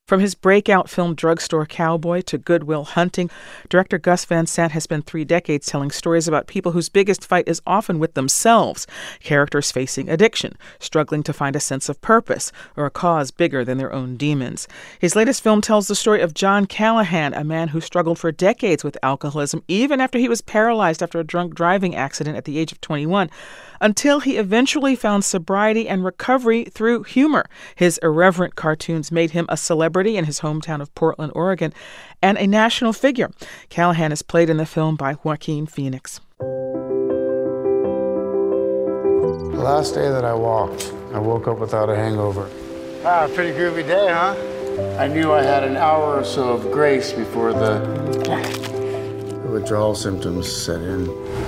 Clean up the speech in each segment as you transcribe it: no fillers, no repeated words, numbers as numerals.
From his breakout film Drugstore Cowboy to Good Will Hunting, director Gus Van Sant has spent 3 decades telling stories about people whose biggest fight is often with themselves, characters facing addiction, struggling to find a sense of purpose or a cause bigger than their own demons. His latest film tells the story of John Callahan, a man who struggled for decades with alcoholism, even after he was paralyzed after a drunk driving accident at the age of 21, until he eventually found sobriety and recovery through humor. His irreverent cartoons made him a celebrity in his hometown of Portland, Oregon, and a national figure. Callahan is played in the film by Joaquin Phoenix. The last day that I walked, I woke up without a hangover. Ah, pretty groovy day, huh? I knew I had an hour or so of grace before the withdrawal symptoms set in.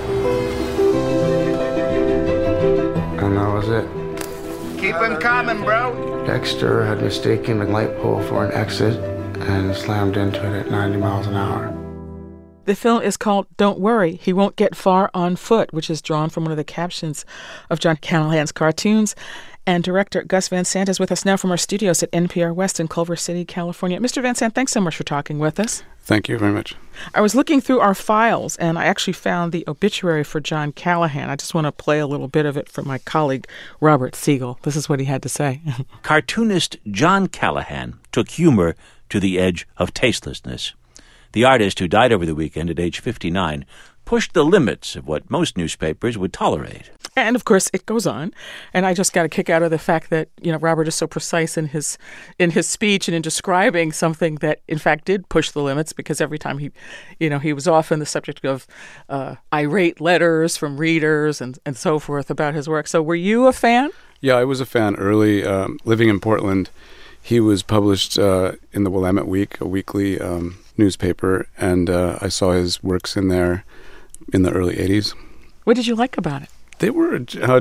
And that was it. Keep them coming, bro. Dexter had mistaken the light pole for an exit and slammed into it at 90 miles an hour. The film is called Don't Worry, He Won't Get Far on Foot, which is drawn from one of the captions of John Callahan's cartoons. And director Gus Van Sant is with us now from our studios at NPR West in Culver City, California. Mr. Van Sant, thanks so much for talking with us. Thank you very much. I was looking through our files, and I actually found the obituary for John Callahan. I just want to play a little bit of it for my colleague, Robert Siegel. This is what he had to say. Cartoonist John Callahan took humor to the edge of tastelessness. The artist, who died over the weekend at age 59, pushed the limits of what most newspapers would tolerate. And, of course, it goes on. And I just got a kick out of the fact that, Robert is so precise in his speech and in describing something that, in fact, did push the limits, because every time he was often the subject of irate letters from readers and so forth about his work. So were you a fan? Yeah, I was a fan early. Living in Portland, he was published in the Willamette Week, a weekly newspaper, and I saw his works in there in the early 80s. What did you like about it? They were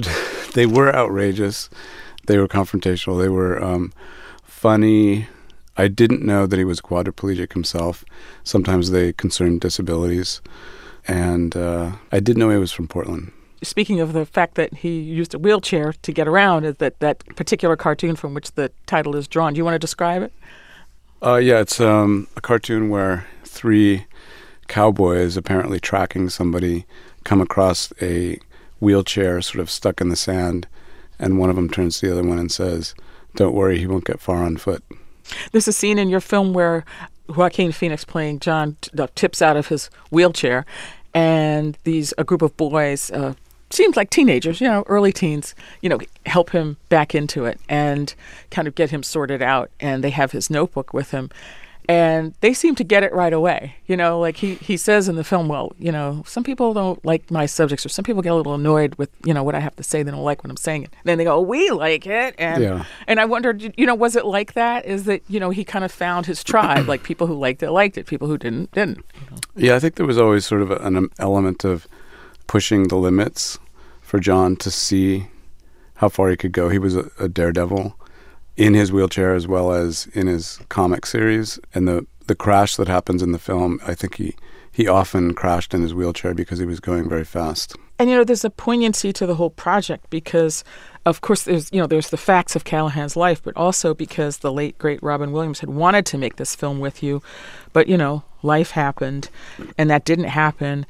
outrageous. They were confrontational. They were funny. I didn't know that he was quadriplegic himself. Sometimes they concerned disabilities. And I did know he was from Portland. Speaking of the fact that he used a wheelchair to get around, that particular cartoon from which the title is drawn, do you want to describe it? Yeah, it's a cartoon where 3 cowboys apparently tracking somebody come across a wheelchair sort of stuck in the sand, and one of them turns to the other one and says, "Don't worry, he won't get far on foot." There's a scene in your film where Joaquin Phoenix, playing John, tips out of his wheelchair, and a group of boys, seems like teenagers, early teens, help him back into it and kind of get him sorted out. And they have his notebook with him. And they seem to get it right away. Like he says in the film, well, some people don't like my subjects, or some people get a little annoyed with, what I have to say. They don't like when I'm saying it. And then they go, we like it. And I wondered, was it like that? Is that, he kind of found his tribe, like people who liked it, people who didn't. Yeah, I think there was always sort of an element of pushing the limits for John to see how far he could go. He was a daredevil in his wheelchair as well as in his comic series. And the crash that happens in the film, I think he often crashed in his wheelchair because he was going very fast. And, there's a poignancy to the whole project because, of course, there's the facts of Callahan's life, but also because the late, great Robin Williams had wanted to make this film with you. But, life happened, and that didn't happen.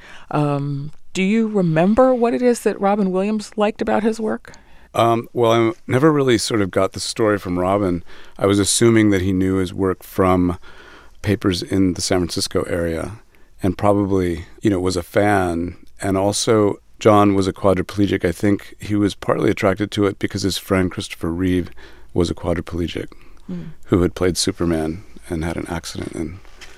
Do you remember what it is that Robin Williams liked about his work? Well, I never really sort of got the story from Robin. I was assuming that he knew his work from papers in the San Francisco area and probably, was a fan. And also, John was a quadriplegic. I think he was partly attracted to it because his friend Christopher Reeve was a quadriplegic who had played Superman and had an accident and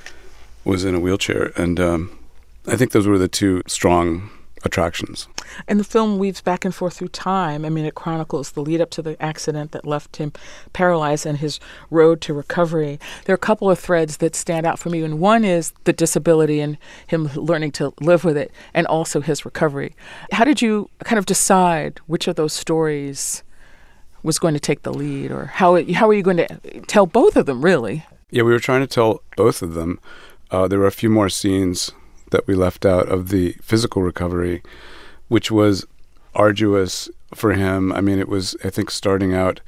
was in a wheelchair. And I think those were the 2 strong attractions. And the film weaves back and forth through time. I mean, it chronicles the lead up to the accident that left him paralyzed and his road to recovery. There are a couple of threads that stand out for me, and one is the disability and him learning to live with it, and also his recovery. How did you kind of decide which of those stories was going to take the lead, or how are you going to tell both of them, really? Yeah, we were trying to tell both of them. There were a few more scenes that we left out of the physical recovery, which was arduous for him. I mean, it was, I think, starting out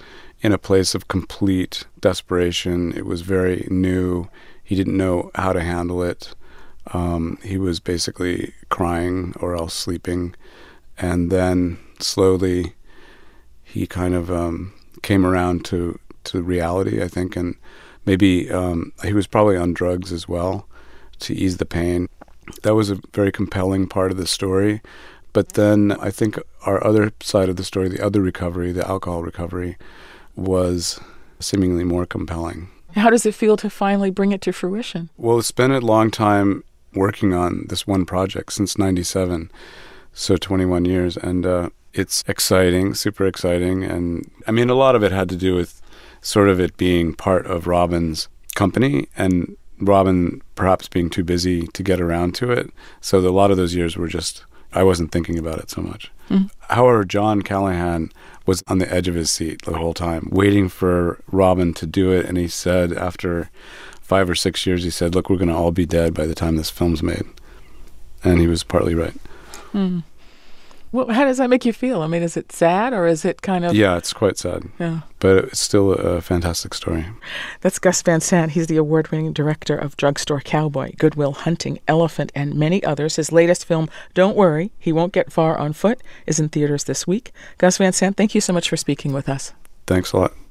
in a place of complete desperation. It was very new. He didn't know how to handle it. He was basically crying or else sleeping. And then slowly he kind of came around to reality, I think, and maybe he was probably on drugs as well to ease the pain. That was a very compelling part of the story. But then I think our other side of the story, the other recovery, the alcohol recovery, was seemingly more compelling. How does it feel to finally bring it to fruition? Well, it's been a long time working on this one project since 97, so 21 years, and it's exciting, super exciting. And I mean, a lot of it had to do with sort of it being part of Robin's company and Robin perhaps being too busy to get around to it. So a lot of those years were just, I wasn't thinking about it so much. However, John Callahan was on the edge of his seat the whole time, waiting for Robin to do it. And he said after 5 or 6 years, he said, look, we're going to all be dead by the time this film's made. And he was partly right. Well, how does that make you feel? I mean, is it sad or is it kind of... Yeah, it's quite sad. Yeah. But it's still a fantastic story. That's Gus Van Sant. He's the award-winning director of Drugstore Cowboy, Good Will Hunting, Elephant, and many others. His latest film, Don't Worry, He Won't Get Far on Foot, is in theaters this week. Gus Van Sant, thank you so much for speaking with us. Thanks a lot.